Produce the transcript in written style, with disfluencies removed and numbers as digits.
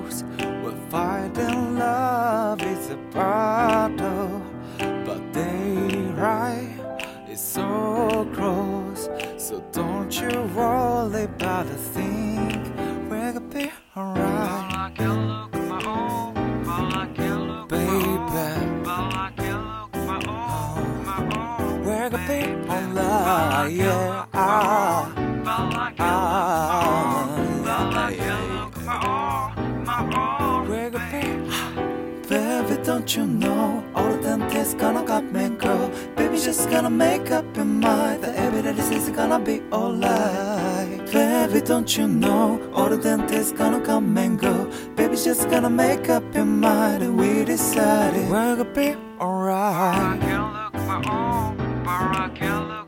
close. We're fighting love is a battle, but daylight is so close. So don't you worry about a thing. We're gonna be alright, baby. We're gonna be alright, yeah. We're gonna be. Baby, don't you know all of them tests gonna come and go. Baby, just gonna make up your mind that every day this is gonna be alright. Baby, don't you know all of them tests gonna come and go. Baby, just gonna make up your mind and we decided we're gonna be alright. I can't look my own, but I can't look